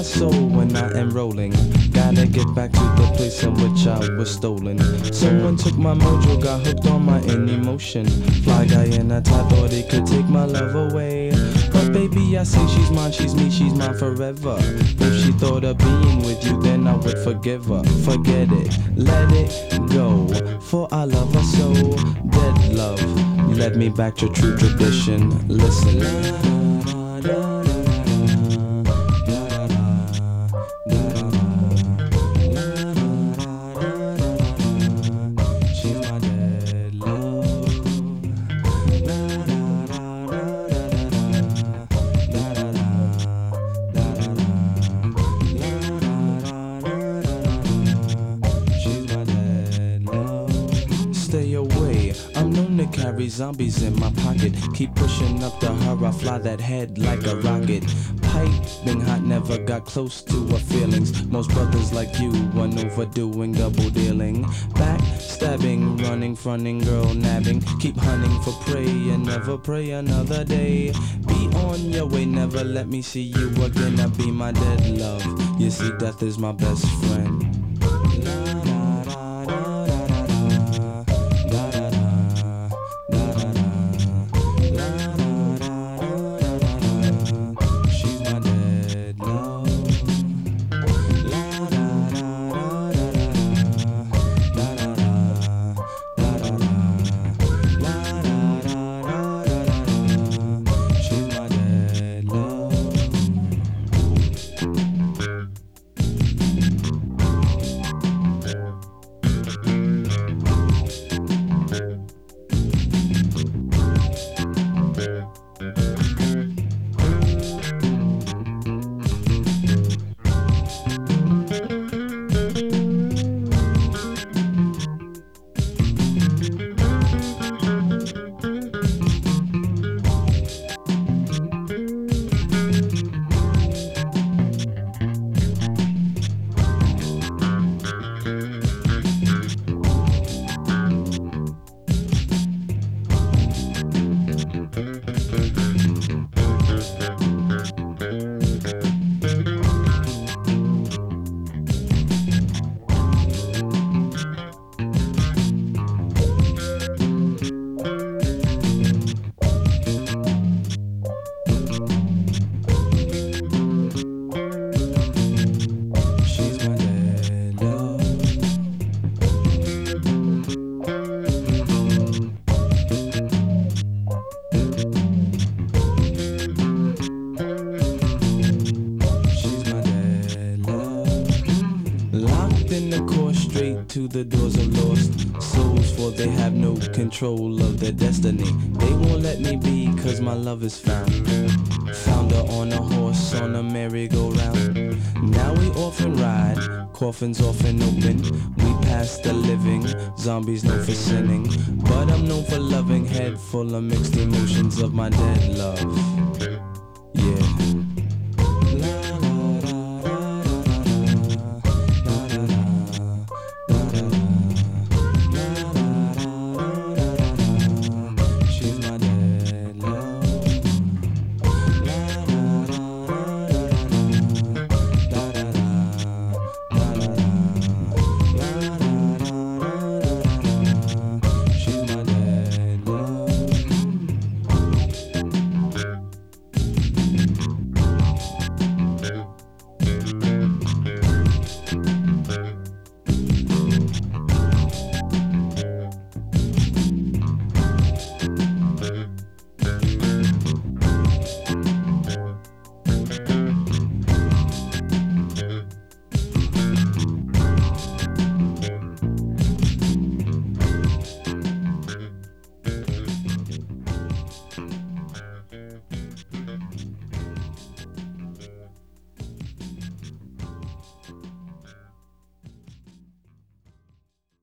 soul when I am rolling. Gotta get back to the place in which I was stolen. Someone took my mojo, got hooked on my emotion. Fly guy in a tie, thought he could take my love away. But baby, I say she's mine, she's me, she's mine forever. If she thought of being with you, then I would forgive her. Forget it, let it go, for I love her so. Dead love, led me back to true tradition. Listen. Stay away, I'm known to carry zombies in my pocket. Keep pushing up to her, I fly that head like a rocket. Piping hot, never got close to her feelings. Most brothers like you are known for doing double dealing. Backstabbing, running, fronting, girl nabbing. Keep hunting for prey and never pray another day. Be on your way, never let me see you again. I be my dead love, you see death is my best friend. In the course straight to the doors of lost souls, for they have no control of their destiny. They won't let me be, cause my love is found. Found her on a horse on a merry-go-round. Now we often ride, coffins often open. We pass the living, zombies known for sinning. But I'm known for loving, head full of mixed emotions of my dead love.